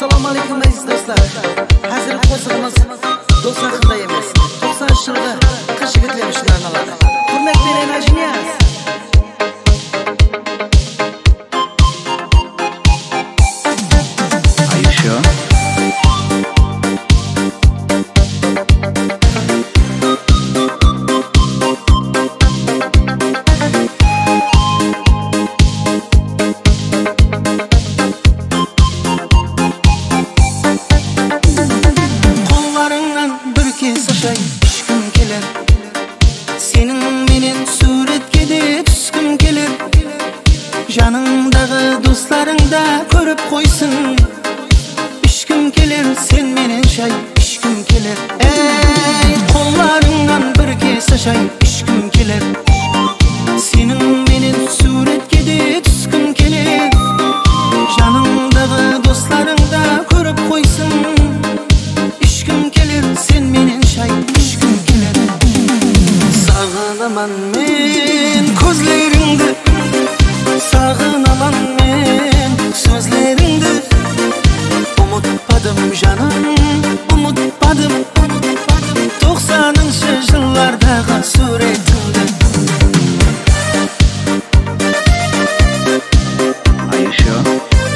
Assalomu alaykum aziz do'stlar. Hozir qo'shiqimiz do'st haqida emas. 90-yilda qish yigitlar ishini angladi. Hurmat bilan ajniyaz. Are you sure? Düşküm keler senin menen suretke de düşküm keler janыңдағы dostlarыңda көріп қойсын ішкім келер sen менен шай ішкім келер ей қолдарыңнан бір кесе шай ішкім келер senin менен суретке де түскім келер жаныңдағы достарыңда көріп қойсын ішкім келер sen менен шай ішкім келер сағынаман мен көзлеріңді сағынаман мен сөзлеріңді ұмытпадым жаным ұмытпадым 90-шы жылдардағы суретіңді Are you sure?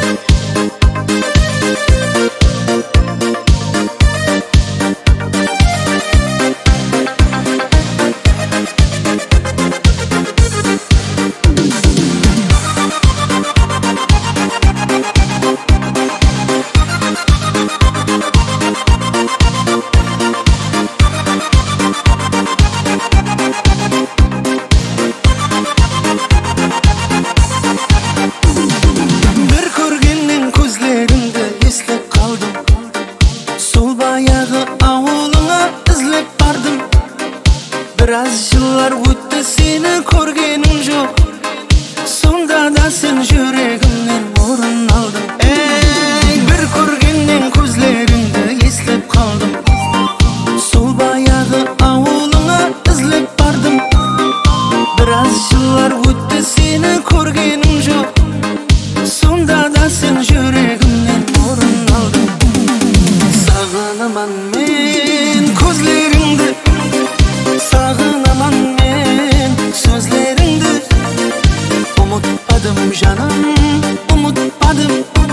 Biraz yıllar ötті seni көргенім жоқ сонда да сен жүрегімнен орын алдың ей бір көргеннен көзлеріңді естіп қалдым сол баяғы ауылыңа іздеп бардым Biraz yıllar ötті seni көргенім жоқ сонда да сен жүрегімнен орын алдың сағынаман мен көзлеріңді сағынаман мен сөзлеріңді ұмытпадым жаным ұмытпадым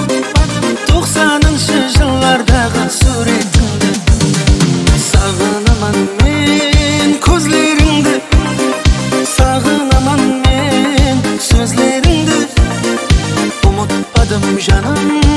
90-шы жылдардағы суретіңді сағынаман мен көзлеріңді сағынаман мен сөзлеріңді ұмытпадым жаным